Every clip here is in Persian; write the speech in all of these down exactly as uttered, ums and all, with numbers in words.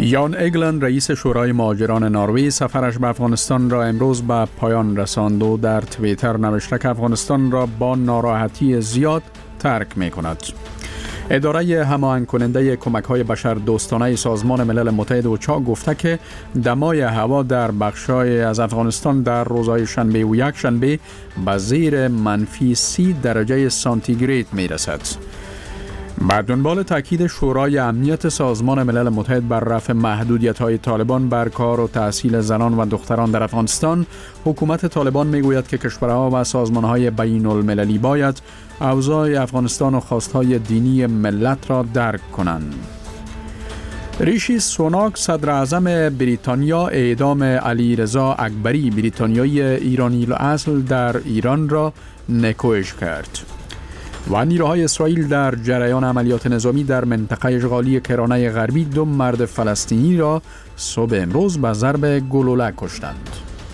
یان ایگلند رئیس شورای مهاجران نروژ سفرش به افغانستان را امروز به پایان رساند و در توییتر نوشته که افغانستان را با ناراحتی زیاد ترک می کند. اداره هماهنگ کننده کمک‌های بشردوستانه سازمان ملل متحد اوچا گفته که دمای هوا در بخش‌های از افغانستان در روزهای شنبه و یک شنبه به زیر منفی سی درجه سانتیگراد می‌رسد. با دنبال تاکید شورای امنیت سازمان ملل متحد بر رفع محدودیت‌های طالبان بر کار و تحصیل زنان و دختران در افغانستان، حکومت طالبان می‌گوید که کشورها و سازمان‌های بین‌المللی باید اوضاع افغانستان و خواست‌های دینی ملت را درک کنند. ریشی سوناک صدر اعظم بریتانیا اعدام علیرضا اکبری بریتانیایی ایرانی الاصل در ایران را نکوهش کرد. و نیروهای اسرائیل در جریان عملیات نظامی در منطقه اشغالی کرانه غربی دو مرد فلسطینی را صبح امروز به ضرب گلوله کشتند.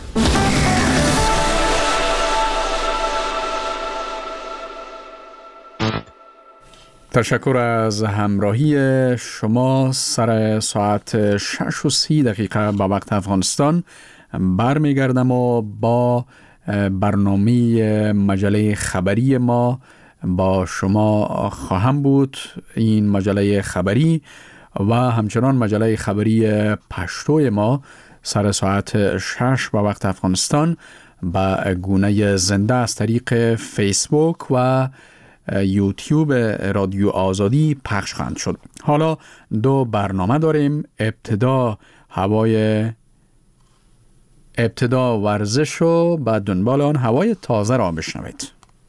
تشکر از همراهی شما. سر ساعت شش و سی دقیقه با وقت افغانستان برمیگردم و با برنامه مجله خبری ما با شما خواهم بود. این مجله خبری و همچنان مجله خبری پشتو ما سر ساعت شش با وقت افغانستان با گونه زنده از طریق فیسبوک و یوتیوب رادیو آزادی پخش خواهند شد. حالا دو برنامه داریم. ابتدا هوای ابتدا ورزش و بعد دنبال آن هوای تازه را بشنوید.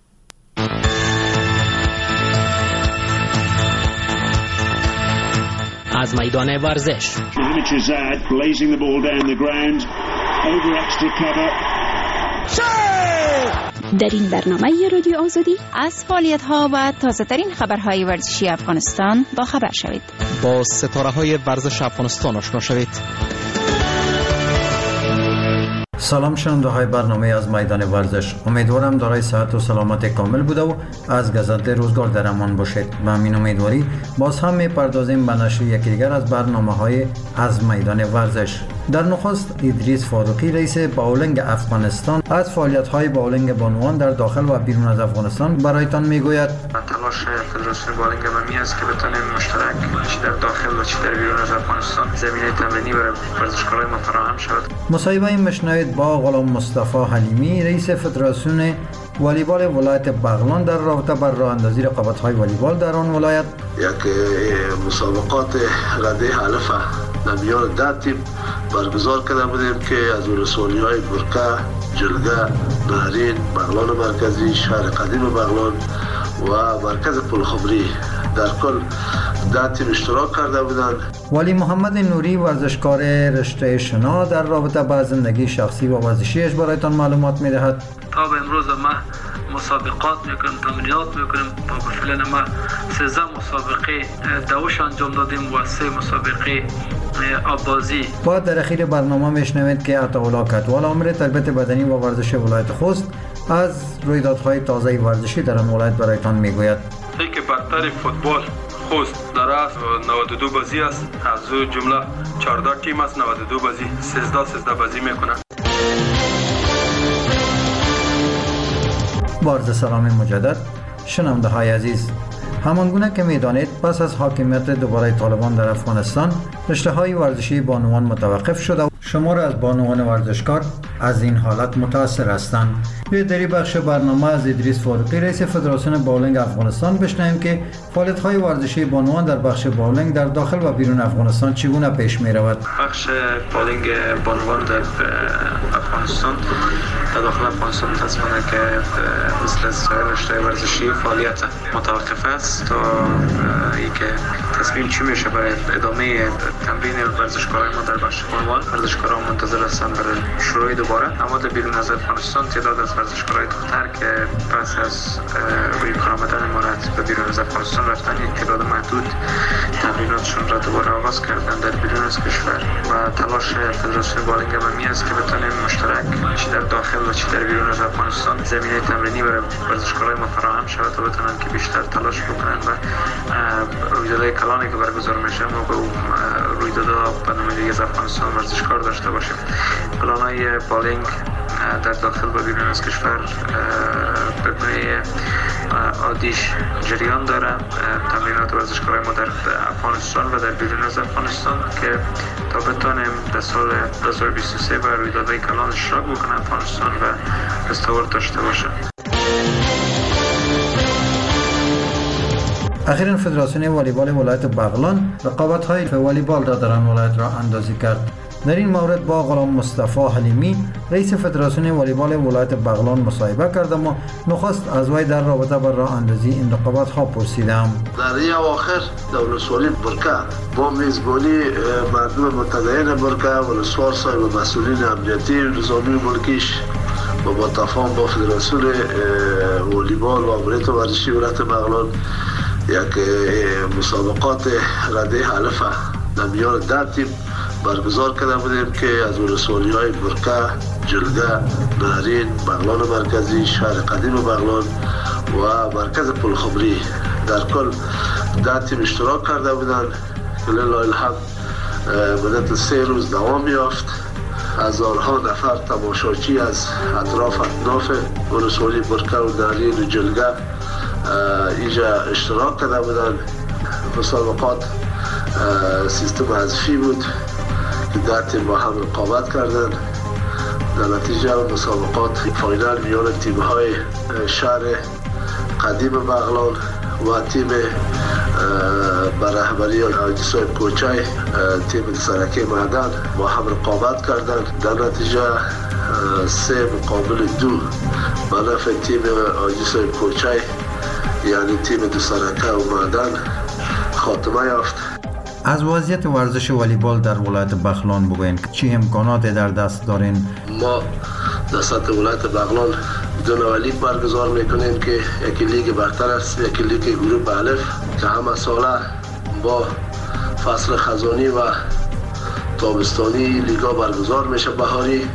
از میدان ورزش در این برنامه رادیو آزادی از فعالیت‌ها و تازه‌ترین خبرهای ورزشی افغانستان با خبر شوید. با ستاره‌های ورزش افغانستان آشنا شوید. سلام شنونده های برنامه از میدان ورزش. امیدوارم دارای صحت و سلامت کامل بوده و از گذشته روزگار در امان باشید. با همین امیدواری باز هم میپردازیم به نشر یکی دیگر از برنامه های از میدان ورزش. در نخست ادریس فاروقی رئیس باولنگ افغانستان از فعالیت های باولنگ بانوان در داخل و بیرون از افغانستان برایتان میگوید. تلاش فدراسیون باولنگ بمی است که بتونیم مشترک چه در داخل و چه در بیرون از افغانستان زمینه تمرینی برای ورزشکاران ما فراهم شود. مصاحبه مشنوید با غلام مصطفی حلیمی رئیس فدراسیون والیبال ولایت بغلان در رابطه با راه اندازی رقابت‌های والیبال در آن ولایت. یک مسابقات رده حلفه در میان ده تیم برگزار کرده بودیم که از ولسوالی‌های برکه، جلگه، نهرین، بغلان مرکزی، شهر قدیم بغلان و مرکز پلخمری در کل ده تیم اشتراک کرده بودند. ولی محمد نوری ورزشکار رشته شنا در رابطه با زندگی شخصی و ورزشیش برایتان معلومات می‌دهد. تا به امروز ما مسابقات میکنیم، تمرینات میکنیم. تا به فعلا ما سیزده مسابقه دوش انجام دادیم و سه مسابقه آبازی. بعد در اخیر برنامه میشنوید که عطاالله کدوال آمر تربیت بدنی و ورزش ولایت خوست از رویدادهای تازه ورزشی در آن ولایت برایتان میگوید. ای که برتر فوتبال خوست در است نود و دو بازی است، از جمله چهارده تیم است، نود و دو بازی سیزده سیزده بازی میکنند. بارز سلام مجدد شنونده های عزیز. همانگونه که میدانید پس از حاکمیت دوباره طالبان در افغانستان رشته های ورزشی بانوان متوقف شده و شمار از بانوان ورزشکار از این حالت متاثر هستند. به دری بخش برنامه از ادریس فاروقی رئیس فدراسیون باولنگ افغانستان بشنویم که فعالیت های ورزشی بانوان در بخش باولنگ در داخل و بیرون افغانستان چگونه پیش می رود. بخش باولنگ بانوان در افغانستان در داخل افغانستان متاسفانه که مثل سایر رشته ورزشی فعالیت متوقف است تا اینکه تصمیم چی میشه برای ادامه تمرین ورزشکاران ما در بخش بانوان. ورزشکاران منتظر هستند برای شروع دوباره. اما در بیرون از افغانستان تعداد از ورزشکارای دختر که پس از روی کار آمدن امارات به بیرون از افغانستان رفتن یک تعداد محدود تمریناتشون را دوباره آغاز کردن در بیرون از کشور و تلاش فدراسیون باولنگ بمی است که بتونیم مشترک چه در داخل و چه در بیرون از افغانستان زمینه تمرینی برای ورزشکارای ما فراهم شود تا بتونن که بیشتر تلاش بکنن و رویدادهای کلانی که برگزار میشه ما به رویدادها برنامه لیگ از افغانستان ورزشکار داشته باشیم. پلان‌های بالینگ در داخل و بیرون از کشور به گونه عادیش جریان داره. تمرینات ورزشکارای ما در افغانستان و در بیرون از افغانستان که تا بتانیم در سال دو هزار و بیست و سه و رویدادهای کلان اشتراک بکنه افغانستان و دستاورد داشته باشه. اخیراً فدراسیون والیبال ولایت بغلان رقابت‌های والیبال را در آن ولایت را اندازی کرد. در این مورد با غلام مصطفی حلیمی رئیس فدراسیون والیبال ولایت بغلان مصاحبه کردم و نخست از وی در رابطه با راه اندازی این رقابت‌ها پرسیدم. در این اواخر در ولسوالی برکه با میزبانی مردم متدین برکه ولسوال صاحب مسئولین امنیتی نظامی ملکیش و با تفاهم با فدراسیون والیبال و امنیت ورزشی ولایت بغلان یک مسابقات رده حلفه در میان ده تیم برگزار کرده بودیم که از ولسوالی های برکه، جلگه، نهرین، بغلان مرکزی، شهر قدیم بغلان و مرکز پلخمری در کل ده تیم اشتراک کرده بودند که لله الحمد مدت سه روز دوام یافت. هزارها نفر تماشاچی از اطراف اطراف ولسوالی برکه و نهرین و جلگه اینجا اشتراک کرده بودند. مسابقات سیستم حذفی بود که ده تیم با هم رقابت کردند. در نتیجه مسابقات فاینال میان تیم های شهر قدیم بغلان و تیم به رهبری حاجی صاحب کوچای تیم سرکی معدن با هم رقابت کردند. در نتیجه سه مقابل دو به نفع تیم حاجی صاحب کوچای یعنی تیم دو سرکه و معدن خاتمه یافت. از وضعیت ورزش والیبال در ولایت بغلان بگوین که چه امکاناتی در دست دارین؟ ما در سطح ولایت بغلان دو نوع لیگ برگزار میکنیم که یکی لیگ برتر است، یکی لیگ گروه الف که همه ساله با فصل خزانی و تابستانی لیگا برگزار میشه بهاری.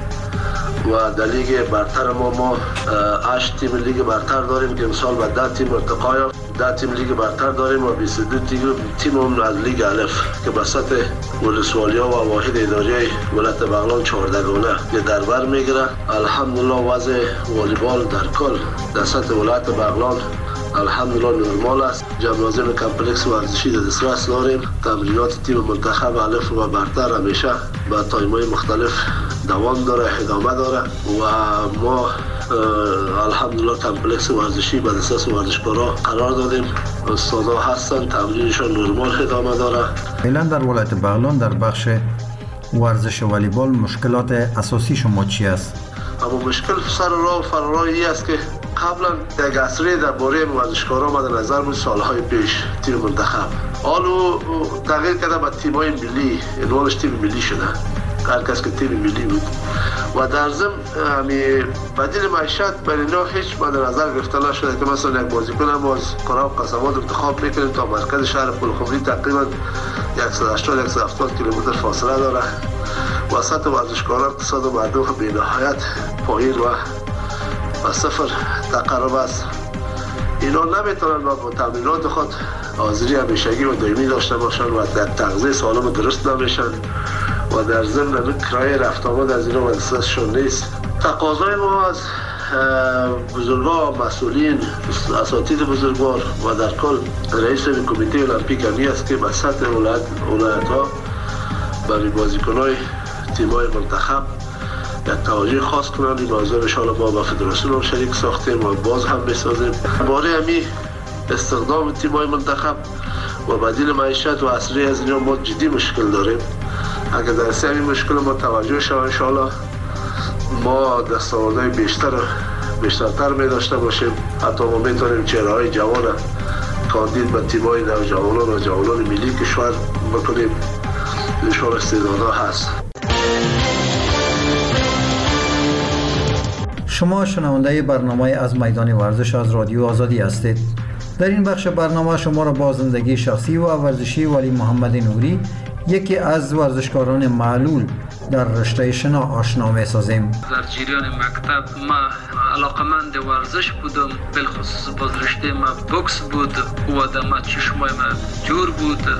و در لیگ برتر ما ما هشت تیم لیگ برتر داریم که امسال به ده تیم ارتقا یافت. ده تیم لیگ برتر داریم و بیست و دو تیم از لیگ الف که به سطح ولسوالی‌ها و واحد اداری ولایت بغلان چهاردگانه که در بر میگیره. الحمدلله وضع والیبال در کل در سطح ولایت بغلان الحمدلله نرمال است. جمنازیم کمپلکس ورزشی در دسترس داریم. تمرینات تیم منتخب الف و برتر همیشه با تایم‌های مختلف دوام داره، ادامه داره و ما الحمدلله کمپلکس ورزشی به دسترس ورزشکارا قرار دادیم. استادا هستن، تمرینشان نرمال ادامه داره. فعلا در ولایت بغلان در بخش ورزش والیبال مشکلات اساسی شما چی است؟ اما مشکل سر راه و فراراهی است که قبلا یک عصری در باره ورزشکارا مد نظر بود سالهای پیش تیم منتخب حالو تغییر کرده به تیمای ملی، عنوانش تیم ملی شده، هر کس که تیم ملی بود و در ضمن همی بدیل معیشت برای اینا هیچ مد نظر گرفته نشده که مثلا یک بازیکن ما از قراب قسمات انتخاب میکنیم تا مرکز شهر پلخمری تقریبا صد و هشتاد صد و هفتاد کیلومتر فاصله داره. وسط ورزشکاران اقتصاد مردم به نهایت پایین و و صفر تقرب است. اینا نمیتونن با تمرینات خود حاضری همیشگی و دائمی داشته باشن و در تغذیه سالم درست نمیشن و در ضمن کرایه رفت آمد از اینا دستشون نیست. تقاضای ما از بزرگان مسئولین اساتید بزرگوار و در کل رئیس کمیته المپیک همی است که به سطح ولایت ولایت ها برای بازیکنای تیمای منتخب یک توجه خاص کنند. این موضوع انشاءالله ما با فدراسیون هم شریک ساختیم و باز هم بسازیم. باره همی استخدام تیمای منتخب و بدیل معیشت و اصلی از اینها ما جدی مشکل داریم. اگر در سه همین مشکل ما توجه شد انشاءالله ما دستاوردهای بیشتر بیشترتر می داشته باشیم. حتی ما میتونیم چهره های جوان کاندید به تیمای نوجوانان و جوانان ملی کشور بکنیم. انشاءالله استعدادها هست. شما شنونده برنامه از میدان ورزش از رادیو آزادی هستید. در این بخش برنامه شما را با زندگی شخصی و ورزشی ولی محمد نوری، یکی از ورزشکاران معلول در رشته شنا آشنا می‌سازیم. در جریان مکتب ما علاقمند ورزش بودم، بالخصوص باز رشته ما بوکس بود و دم چشمای ما جور بود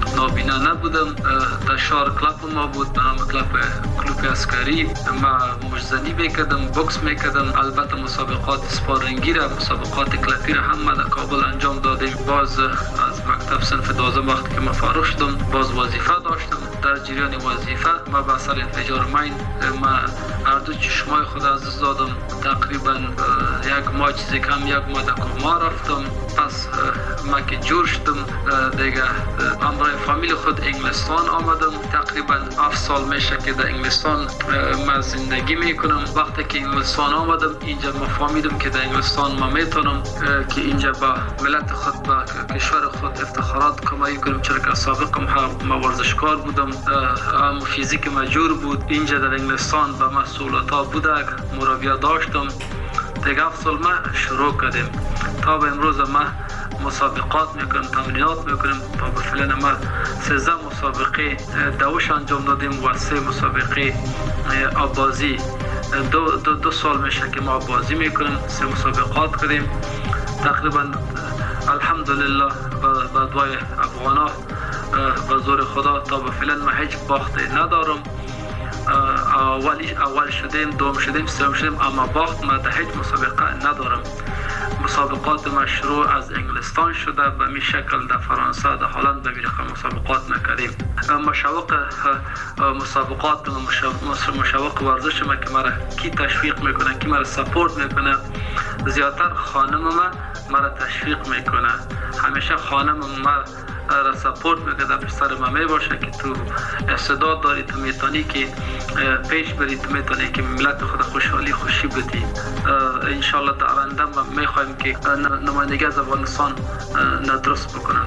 نابینا نبودم. در شهر کلاب ما بود به نام کلاب کلوب اسکری. ما مجزنی میکردم، بوکس میکردم. البته مسابقات سپارینگی را، مسابقات کلپی را هم ما در کابل انجام دادیم. باز از مکتب صنف دوازدهم وقتی که ما فارغ شدم باز وظیفه داشتم. در جریان وظیفه ما به اثر انفجار مین ما هر دو چشمای خود از دادم. تقریبا یک ماه چیزی کم یک ماه در کما رفتم. پس ما که جور شدم دیگه همراه فامیل خود انگلستان آمدم. تقریبا هفت سال میشه که در انگلستان ما زندگی میکنم. وقتی که انگلستان آمدم اینجا ما فهمیدم که در انگلستان ما میتونم که اینجا با ملت خود با کشور خود افتخارات کمایی کنم، چرا که سابقا ما ورزشکار بودم. هم فیزیک مجور بود. اینجا در انگلستان با مسئولیت ها بوده، مربی داشتم. دیگه هفت سال ما شروع کردیم تا به امروز ما مسابقات میکنیم، تمرینات میکنیم. تا به فعلا ما سیزده مسابقه دوش انجام دادیم و سه مسابقه آبازی. دو, دو, دو سال میشه که ما آبازی میکنیم، سه مسابقات کردیم. تقریبا الحمدلله با دعای افغانا و زور خدا تا به فعلا ما هیچ باختی ندارم. اولی اول شدیم، دوم شدیم، سوم شدیم، اما باخت ما در هیچ مسابقه ندارم. مسابقات ما شروع از انگلستان شده به می شکل در فرانسه، در هلند به می رقم مسابقات نکردیم. مشوق مسابقات و مشوق ورزش ما که مرا کی تشویق میکنه، کی مرا سپورت میکنه، زیادتر خانم ما مرا تشویق میکنه. همیشه خانم ما را سپورت میکنه، پسر ما میباشه که تو استعداد داری، تو میتونی که پیش بری، تو میتونی که ملت خود خوشحالی خوشی بدی. انشالله در آینده ما میخوایم که نمایندگی از افغانستان ندرست بکنن.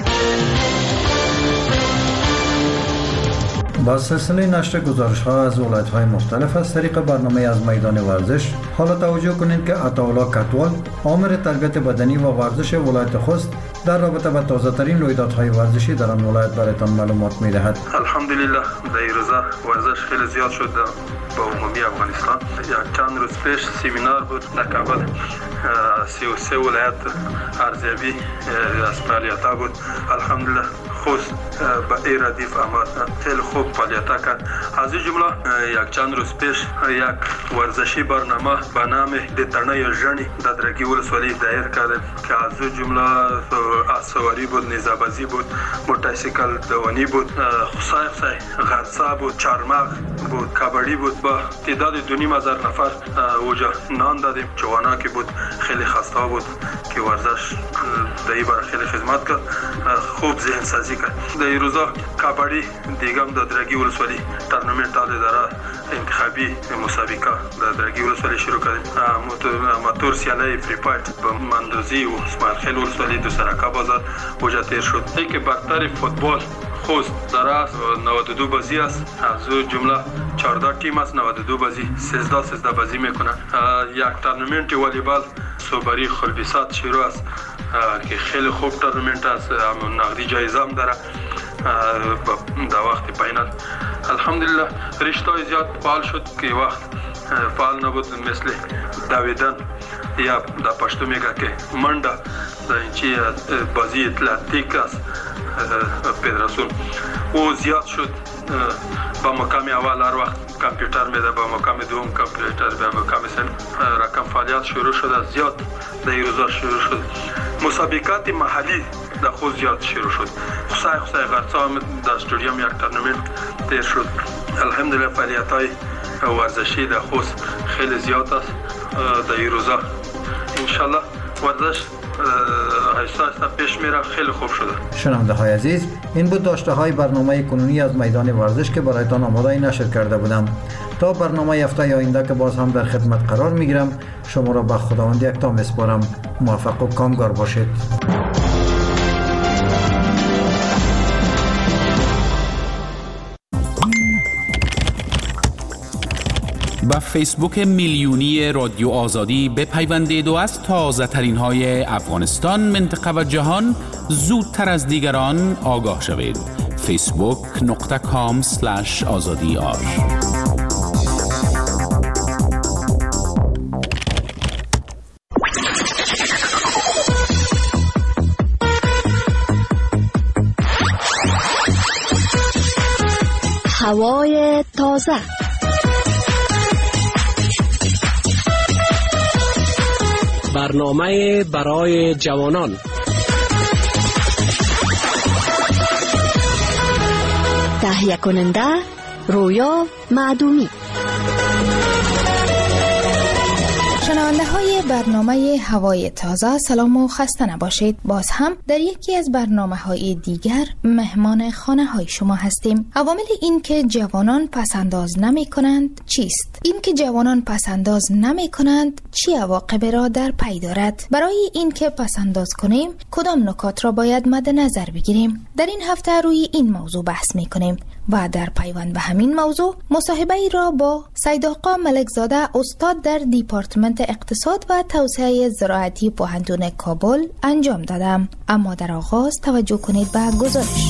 با سلسله نشر گزارش‌ها از ولایت‌های مختلف از طریق برنامه از میدان ورزش، حالا توجه کنید که عطاالله کتوال، آمر تربیت بدنی و ورزش ولایت خوست، در رابطه با تازه‌ترین رویدادهای ورزشی در آن ولایت برایتان معلومات می‌دهد. الحمدلله در این روزا ورزش خیلی زیاد شد با عمومی افغانستان. یک چند روز پیش سمینار بود در کابل، سی و سه ولایت ارزیابی از فعالیت‌ها بود. الحمدلله خوست با این ردیف اما خیلی خوب فعالیت‌ها کرد. از این جمله یک چند روز پیش یک ورزشی برنامه به نام دترنه ژنی در درگی ولسوالی دایر کرد که از این جمله اسواری بود، نیزه‌بازی بود، موتورسیکل دوانی بود، خصای خصای غرسا بود، چارمغ بود، کبڈی بود. با تعداد دو نیم هزار نفر اوجا نان دادیم. جوانا که بود خیلی خسته بود که ورزش در این باره خیلی خدمت کرد، خوب ذهن سازی کرد. در این روزا کبڈی دیگه هم در درگی ولسوالی تورنمنت داره انتخابی مسابقه در درگی ولسوالی شروع کردیم. موتور سیاله فری فایت با مندوزی و اسماعیل خیل ولسوالی دو سرکا بازار اوجا تیر شد. ای که برتر فوتبال خوست در نود و دو بازی است. از او جمله چهارده تیم است، نود و دو بازی سیزده سیزده بازی میکنن. یک تورنمنت والیبال صوبری خلبیسات شروع است که خیلی خوب تورنمنت است، نقدی جایزه هم داره در وقت فاینال. الحمدلله رشته‌های زیاد فعال شد که وقت فعال نبود، مثل دویدن یا در پشتو میگه که منډه در اینچی بازی اتلتیک است فدراسیون او زیاد شد. با مقام اول هر وقت کامپیوتر میده، با مقام دوم کامپیوتر، با مقام سن رقم فعالیت شروع شد، زیاد در این روزا شروع شد. مسابقات محلی در خود زیاد شروع شد. خصای خصای غرسا هم در استودیوم یک تورنمنت تیر شد. الحمدلله فعالیت های ورزشی در خوست خیلی زیاد است در این روزا. انشالله ورزش آهسته آهسته پیش میره، خیلی خوب شده. شنونده های عزیز، این بود داشته های برنامه کنونی از میدان ورزش که برایتان آماده نشر کرده بودم. تا برنامه هفته آینده که باز هم در خدمت قرار میگیرم، شما را به خداوند یکتا میسپارم. موفق و کامگار باشید. با فیسبوک میلیونی رادیو آزادی بپیوندید و از تازه ترین های افغانستان، منطقه و جهان زودتر از دیگران آگاه شوید. فیسبوک نقطه کام سلش آزادی آر. هوای تازه. برنامه برای جوانان. تهیه کننده رویا معدومی. شنونده های برنامه هوای تازه، سلام و خسته نباشید. باز هم در یکی از برنامه های دیگر مهمان خانه های شما هستیم. عوامل این که جوانان پسنداز نمی کنند چیست؟ این که جوانان پسنداز نمی کنند چی عواقب را در پی دارد؟ برای این که پسنداز کنیم کدام نکات را باید مد نظر بگیریم؟ در این هفته روی این موضوع بحث می کنیم و در پیوند به همین موضوع مصاحبه ای را با سید آقا ملکزاده، استاد در دیپارتمنت اقتصاد و توسعه زراعتی پوهنتون کابل انجام دادم. اما در آغاز توجه کنید به گزارش.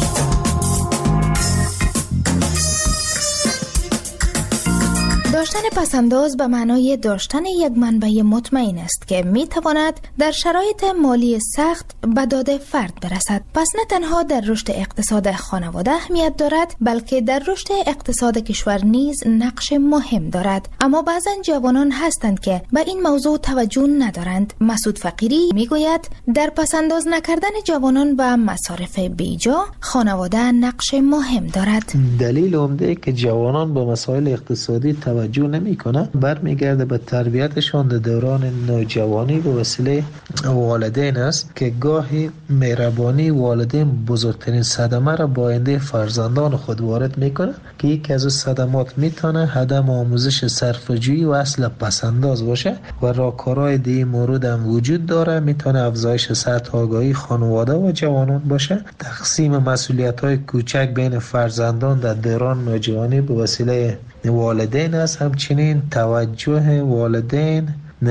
داشتن پسنداز به معنای داشتن یک منبع مطمئن است که می تواند در شرایط مالی سخت به داد فرد برسد. پس نه تنها در رشد اقتصاد خانواده اهمیت دارد، بلکه در رشد اقتصاد کشور نیز نقش مهم دارد. اما بعضا جوانان هستند که به این موضوع توجه ندارند. مسعود فقیری می گوید در پسنداز نکردن جوانان و مصارف بیجا خانواده نقش مهم دارد. دلیل عمده که جوانان به مسائل اقتصادی توجه جو نمی کنه برمیگرده به تربیتشان در دوران نوجوانی به وسیله والدین است که گاهی مهربانی والدین بزرگترین صدمه را با آینده فرزندان خود وارد میکنه که یکی از صدمات میتونه عدم آموزش صرفه‌جویی و اصل پسنداز باشه و راهکارهای دیگه مورد هم وجود داره. میتونه افزایش سطح آگاهی خانواده و جوانان باشه، تقسیم مسئولیت‌های کوچک بین فرزندان در دوران نوجوانی به وسیله والدین است، همچنین توجه والدین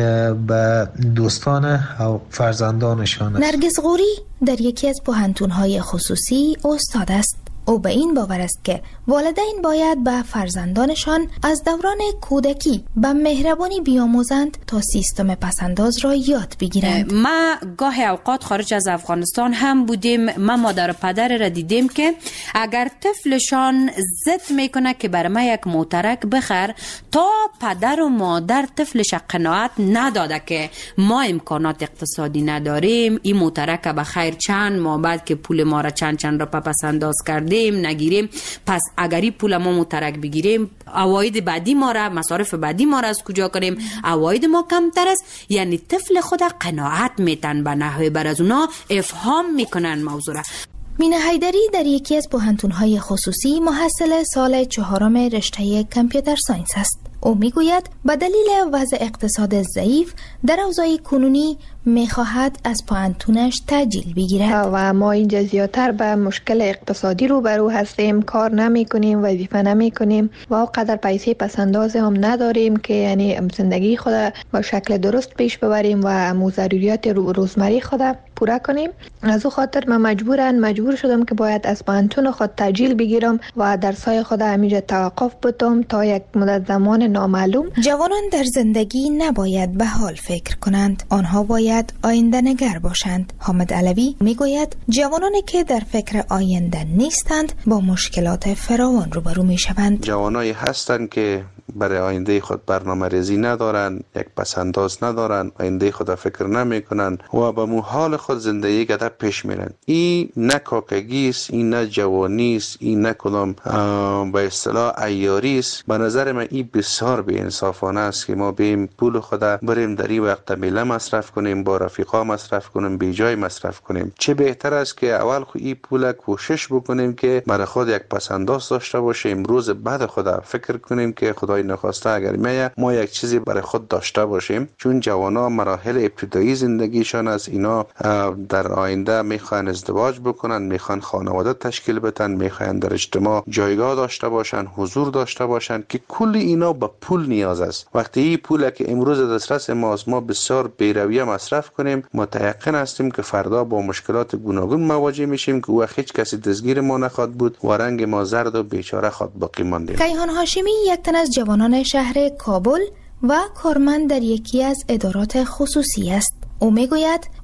به دوستان و فرزندانشان است. نرگس غوری در یکی از پوهنتون‌های خصوصی استاد است. او به این باور است که والدین باید به فرزندانشان از دوران کودکی به مهربانی بیاموزند تا سیستم پسنداز را یاد بگیرند. ما گاهی اوقات خارج از افغانستان هم بودیم، ما مادر و پدر را دیدیم که اگر طفلشان ضد میکنه که برای ما یک موترک بخر، تا پدر و مادر طفلش قناعت نداده که ما امکانات اقتصادی نداریم، این موترک به خیر چند ماه بعد که پول ما را چند چند را پسنداز کرد نگیریم، پس اگری پول ما مترک بگیریم، عواید بعدی ما را، مصارف بعدی ما را از کجا کنیم؟ عواید ما کمتر است. یعنی طفل خود قناعت میتن به نحوه بر از اونا افهام میکنن موضوع را. مینه حیدری در یکی از پوهنتون‌های خصوصی محصل سال چهارم رشته کامپیوتر ساینس است. او میگوید به دلیل وضع اقتصاد ضعیف در اوضاع کنونی میخواهد از پوهنتونش تأجیل بگیرد و ما اینجا زیادتر به مشکل اقتصادی روبرو هستیم، کار نمی کنیم، وظیفه نمی کنیم و اونقدر پیسه پسنداز هم نداریم که یعنی زندگی خود با شکل درست پیش ببریم و ضروریات روزمره خود پورا کنیم. از او خاطر من مجبورن مجبور شدم که باید از پوهنتون خود تأجیل بگیرم و درسای خود همینجا توقف بدم تا یک مدت زمان نامعلوم. جوانان در زندگی نباید به حال فکر کنند، آنها باید آینده نگر باشند. حامد علوی میگوید جوانانی که در فکر آینده نیستند با مشکلات فراوان روبرو میشوند. جوانایی هستند که برای آینده خود برنامه ریزی ندارن، یک پسنداز ندارن، آینده خود فکر نمی کنن و به حال خود زندگی گذر پیش میرن. این نه کاکگی است، این نه جوانی است، این نه کدام به اصطلاح عیاری است. به نظر من این بسیار بی انصافانه است که ما بیم پول خود بریم در این وقت میله مصرف کنیم، با رفیقا مصرف کنیم، بی جای مصرف کنیم. چه بهتر است که اول خود این پول کوشش بکنیم که برای خود یک پسنداز داشته باشیم، روز بعد خود فکر کنیم که خدای نخواسته اگر میه ما یک چیزی برای خود داشته باشیم. چون جوانا مراحل ابتدایی زندگیشان از اینا در آینده میخوان ازدواج بکنن، میخوان خانواده تشکیل بدن، میخوان در اجتماع جایگاه داشته باشن، حضور داشته باشن که کل اینا به پول نیاز است. وقتی این پول که امروز دسترس ماست ما بسیار بی‌رویه مصرف کنیم، متيقن هستیم که فردا با مشکلات گوناگون مواجه میشیم که وقت هیچ کسی دستگیر ما نخواد بود و رنگ ما زرد و بیچاره خود باقی ماندیم. کیهان هاشمی یک تن از جوانان شهر کابل و کارمند در یکی از ادارات خصوصی است. او میگوید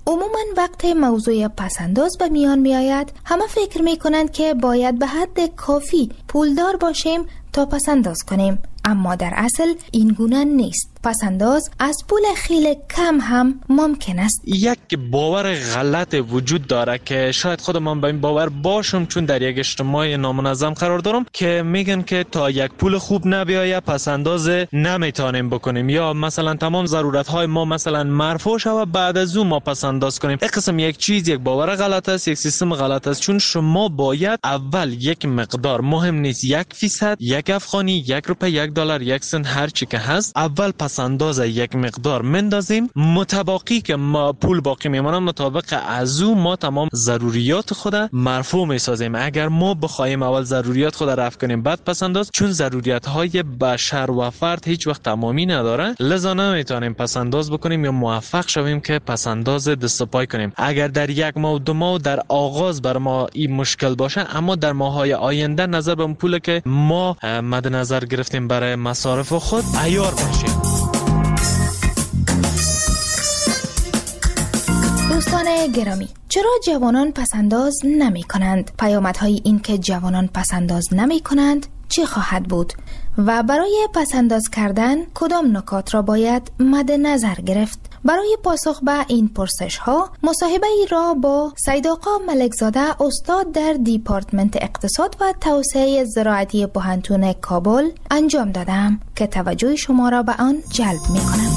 عموما وقت موضوع پسنداز به میان می آید همه فکر می کنند که باید به حد کافی پولدار باشیم تا پسنداز کنیم، اما در اصل این گونه نیست. پسنداز از پول خیلی کم هم ممکن است. یک باور غلط وجود داره که شاید خودم به این باور باشم، چون در یک اجتماع نامنظم قرار دارم که میگن که تا یک پول خوب نبیایه پسنداز نمیتونیم بکنیم، یا مثلا تمام ضرورت های ما مثلا مرفوع شوه بعد از اون ما پسنداز کنیم. این قسم یک چیز، یک باور غلط است، یک سیستم غلط است، چون شما باید اول یک مقدار، مهم نیست یک فیصد، یک افغانی، یک روپیه، یک دلار، یک سنت، هر چی که هست، اول پسنداز یک مقدار مندازیم، متباقی که ما پول باقی میمونه مطابق از او ما تمام ضروریات خود مرفوع میسازیم. اگر ما بخوایم اول ضروریات خود رفع کنیم بعد پسنداز، چون ضروریات های بشر و فرد هیچ وقت تمامی نداره، لذا نمیتونیم پسنداز بکنیم یا موفق شویم که پسنداز دست و پای کنیم. اگر در یک ماه و دو ماه در آغاز بر ما این مشکل باشه، اما در ماهای آینده نظر به پول که ما مد نظر گرفتیم برای مصارف خود عیار باشیم. دوستان گرامی، چرا جوانان پسنداز نمی کنند؟ پیامدهای این که جوانان پسنداز نمی کنند چی خواهد بود؟ و برای پسنداز کردن کدام نکات را باید مد نظر گرفت؟ برای پاسخ به این پرسش ها مصاحبه ای را با سید آقا ملکزاده، استاد در دیپارتمنت اقتصاد و توسعه زراعتی پوهنتون کابل انجام دادم که توجه شما را به آن جلب می کنم.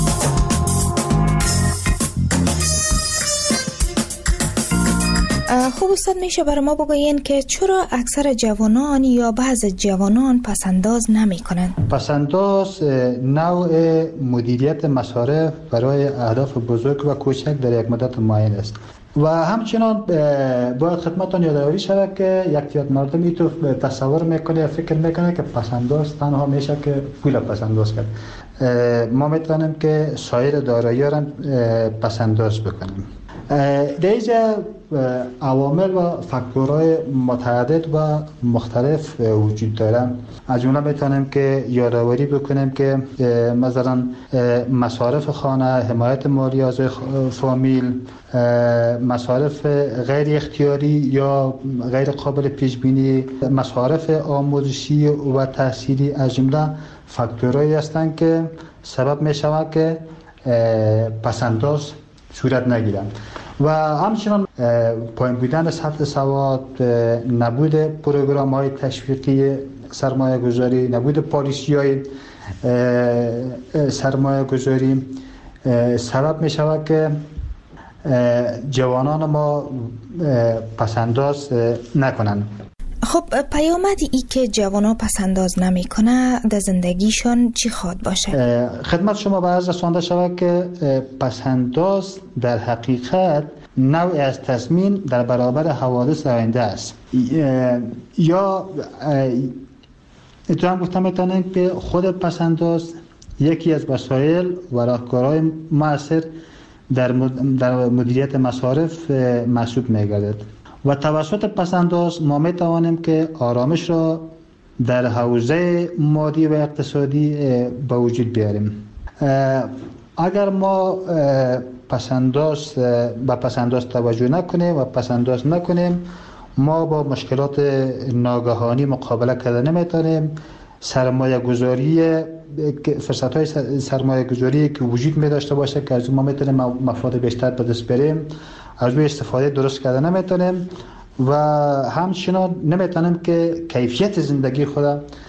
خوب استاد، میشه برای ما بگوین که چرا اکثر جوانان یا بعض جوانان پسنداز نمی کنند؟ پسنداز نوع مدیریت مصارف برای اهداف بزرگ و کوچک در یک مدت معین است و همچنان باید خدمتتان یادآوری شود که یک تعداد مردمی تو تصور میکنه، فکر میکنه که پسنداز تنها میشه که پول پسنداز کرد. ما میتونیم که سایر دارایی را پسنداز بکنیم. در اینجا عوامل و فاکتورهای متعدد و مختلف وجود دارند. از جمله میتونیم که یادآوری بکنیم که مثلا مصارف خانه، حمایت مالی از فامیل، مصارف غیر اختیاری یا غیر قابل پیش بینی، مصارف آموزشی و تحصیلی از جمله فاکتورهایی هستند که سبب میشود که پسنداز صورت نگیرند. و همچنان پایین بودن سطح سواد، نبود پروگرام های تشویقی سرمایه گذاری، نبود پالیسی های سرمایه گذاری سبب می شود که جوانان ما پسنداز نکنند. خب پیامدی ای که جوانا پسنداز نمی کنه در زندگیشان چی خواد باشه؟ خدمت شما به عرض رسانده شود که پسنداز در حقیقت نوعی از تضمین در برابر حوادث آینده است. یا اتفاقا گفتم میتونیم که خود پسنداز یکی از وسایل و راهکارهای مؤثر در مدیریت مصارف محسوب میگردد و توسط پسنداز ما می توانیم که آرامش را در حوزه مادی و اقتصادی به وجود بیاریم. اگر ما پسنداز به پسنداز توجه نکنیم و پسنداز نکنیم، ما با مشکلات ناگهانی مقابله کرده نمیتونیم. سرمایه گذاری، فرصت های سرمایه گذاری که وجود می داشته باشه که از ما میتونیم مفاد بیشتر به دست بریم، از روی استفاده درست کرده نمیتونیم و همچنان نمیتونیم که کیفیت زندگی خود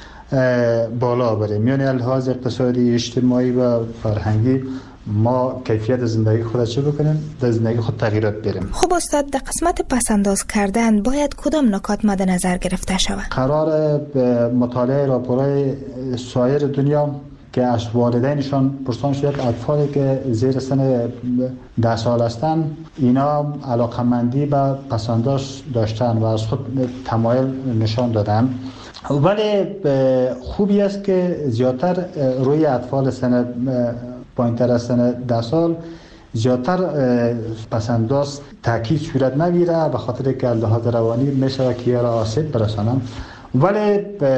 بالا بریم. یعنی لحاظ اقتصادی، اجتماعی و فرهنگی ما کیفیت زندگی خود چه بکنیم؟ در زندگی خود تغییرات بریم. خب استاد، در قسمت پسنداز کردن باید کدام نکات مد نظر گرفته شود؟ قرار مطالعه راپورهای سایر دنیا که از والدینشان پرسان شد اطفالی که زیر سن ده سال هستند اینا علاقمندی به پسنداز داشتن و از خود تمایل نشان دادن، ولی خوبی است که زیادتر روی اطفال سن پایین‌تر از سن ده سال زیادتر پسنداز تاکید صورت نگیره به خاطر که لحاظ روانی میشه که را آسیب برسانن، ولی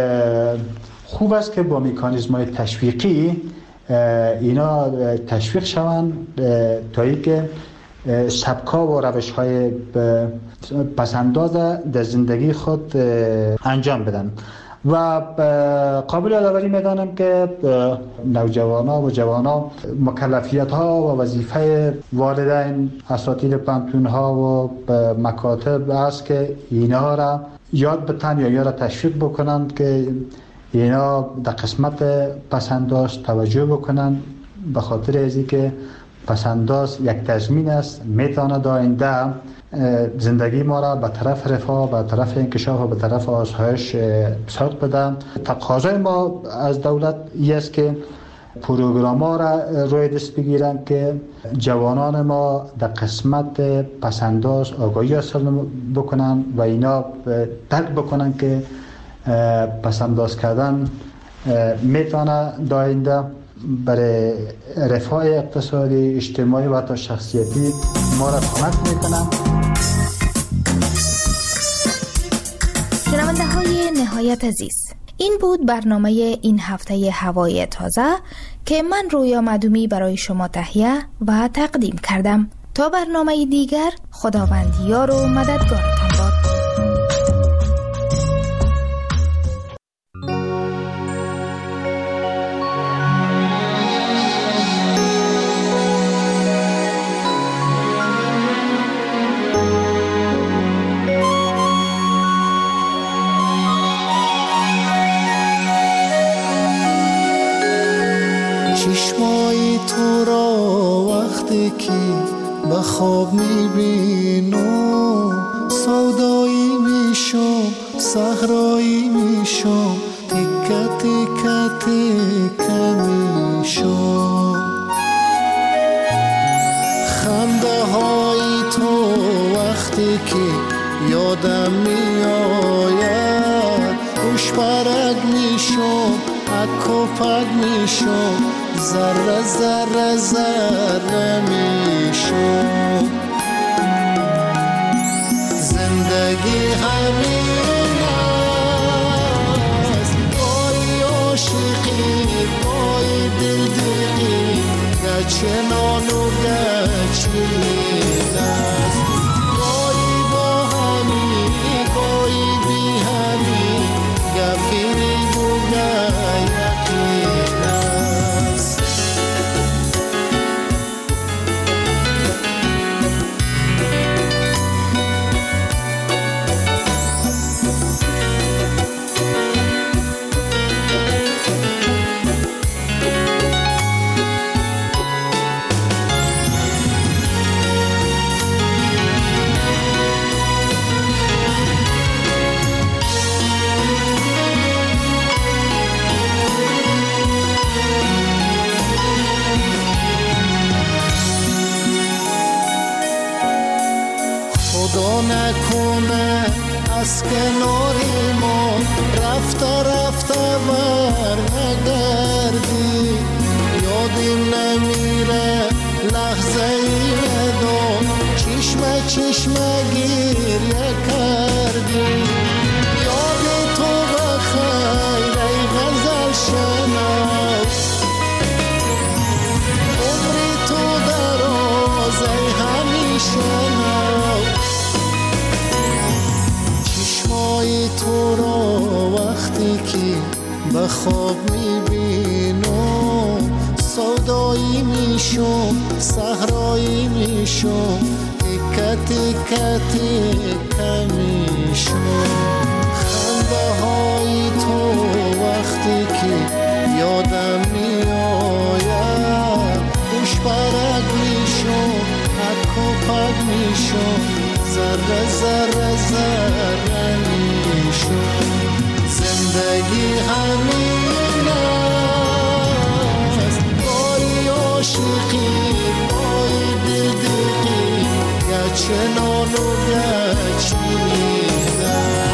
خوب است که با مکانیزم‌های تشویقی اینا تشویق شوند تا اینکه سبکا و روش های پسنداز در زندگی خود انجام بدن. و قابل یادآوری میدانم که نوجوانا و جوانا مکلفیت ها و وظیفه والدین، اساتید پانتون ها و مکاتب است که اینا را یاد بتن یا یا را تشویق بکنند که اینا در قسمت پسنداز توجه بکنند، به خاطر ازی که پسنداز یک تضمین است، میتونه در آینده زندگی ما را به طرف رفاه، به طرف انکشاف و به طرف آسایش سوق بده. تقاضای ما از دولت این است که پروگرام ها را روی دست بگیرن که جوانان ما در قسمت پسنداز آگاهی حاصل بکنن و اینا درک بکنن که پسنداز کردن میتونه در آینده برای رفاه اقتصادی، اجتماعی و حتی شخصیتی ما را کمک میکنن. شنونده های نهایت عزیز، این بود برنامه این هفته هوای تازه که من رویا معدومی برای شما تهیه و تقدیم کردم. تا برنامه دیگر، خداوند یار و مددگارتان باد. چشمای تو را وقتی که به خواب میبینم، سودایی میشم، صحرایی میشم، تکه تکه تکه میشم. خنده های تو وقتی که یادم میآید، خوش پرک میشم، اک و پک میشم، ذره ذره ذره میشم. زندگی همین است، پای عاشقی، پای دلدقی، گچنان و گچین است. گاهی با همی، گاهی بی همی، گفیری بوگه یقین است. خدا نکنه از کنار ما رفته رفته بر نگردی، یادیم نمیره لحظه ای ندام، چشمه چشمه گریه کردی. یاد تو بخیر ای غزل شناس، عمری تو دراز ای همیشه ناز. چشمای تو را وقتی که به خواب میبینم، سودایی میشم، صحرایی میشم، تکه تکه تکه میشم. خنده های تو وقتی که یادم میآید، خوش پرک میشم، اک و پک میشم، ذره ذره ذره میشم. زندگی همین است، گاهی عاشقی، گاهی دلدقی، گچنان و گچین است.